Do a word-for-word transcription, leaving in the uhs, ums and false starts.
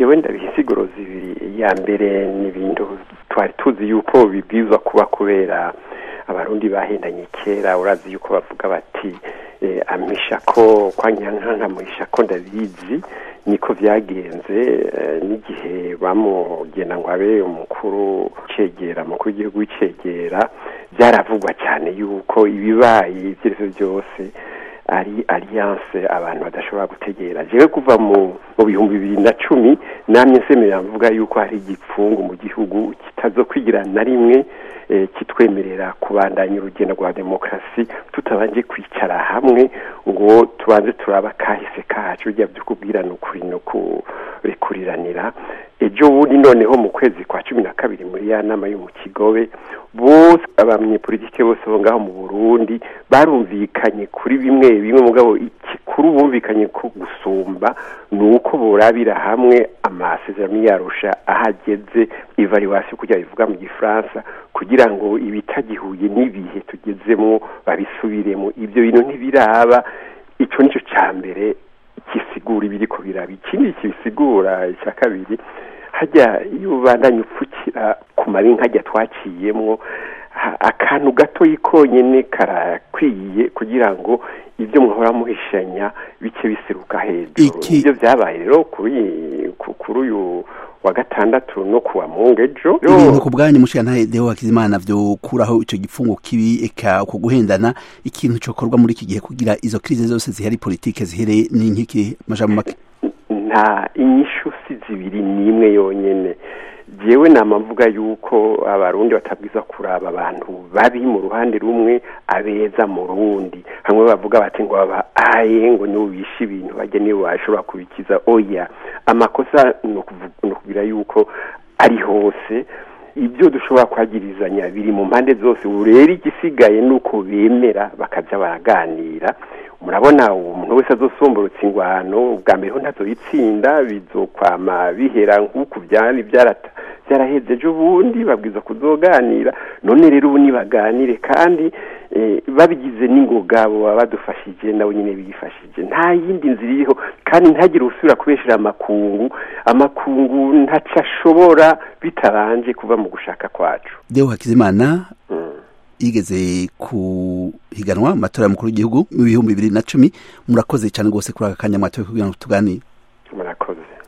jewe ndabisiguro zibiri. Ya mbere ni ibintu twari tuzi yuko bibwirizwa kuba kubera abarundi bahendanye kera, urazi yuko bavuga bati eh, amisha ko kwa nyankanka muhisha ko ndabizi, niko vyagenze eh, n'igihe bamugena ngo abe umukuru cegera mukuru w'igihugu cegera, byaravugwa cyane yuko ibibaye ivyo byose ari alliance abantu badashobora gutegera. Jewe kuva mu mu bihumbi bibiri na cumi namye nsemera mvuga yuko hari igipfungu mu gihugu kitazokwigira na rimwe eh, kitwemerera kubandanya urugendo rwa demokrasi tutabanje kwicara hamwe ngo tubanze turaba kahise kacu rya byukubwirana ukuri no kurikuriranira. Ejo bundi noneho mu kwezi kwa cumi na kabiri muri ya nama yo mu Kigobe, bose abanyepolitike bose bo ngaho mu Burundi barumvikanye kuri bimwe bimwe, mugabo ikikuru bumvikanye ko gusumba nuko borabira hamwe amasezerano yarusha ahageze evaluation kujya bivuga mu Gifaransa, kugira ngo ibitagihuye n'ibihe tugezemo babisubiremo. Ibyo bintu ntibiraba. Ico nico cyambere kisigura ibiri ko biraba. Ikindi kisigura icya kabiri, hajya iyo bandanye upfukira ku mabi nkajya twaciyemwo, akantu gato yikonyene karakwiye kugira ngo ibyo muhora muhishanya bice biseruka hejuru. Ibyo byabaye rero kuri kuri uyu wa gatandatu no kuwa mungejo. Ibintu ku bwanyu mushikana Deo Hakizimana vyo kuraho ico gipfungo kibi eka ku guhendana, ikintu cokorwa muri iki gihe kugira izo krize zose zihari politike zihere ni nkiki majambo make? Nta inyishu si zibiri nimwe yonyene. Jewe namavuga yuko abarundi batabwiza kuraba abantu babi mu ruhande rumwe abeza mu rundi. Hamwe bavuga bati ngo baba aye ngo ni ubisha ibintu bajye ni washobora kubikiza. Oya, amakosa no kugira yuko ari hose. Ibyo dushobora kwagirizanya biri mu mpande zose. Ureri igisigaye nuko bemera bakaja baraganira. Murabona umuntu wese azosomborotsa ingwano ubwa mbere ho ntazoyitsinda, bizokwama bihera nk'uko byari byarata byaraheze ejo bundi babwiza kuzoganira. None rero ubu nibaganire kandi eh, babigize n'ingogabo abadufashije nabo nyine bigifashije. Nta yindi nzira iriho kandi ntagire usubira kubeshera amakungu. Amakungu ntacashobora bitabanje kuva mu gushaka kwacu. Deo Hakizimana mm. igeze kuhiganwa amatora y'umukuru w'igihugu mu bihumbi bibiri na cumi. Murakoze cyane gose kuri aka kanya mwatoye kugira ngo tuganire.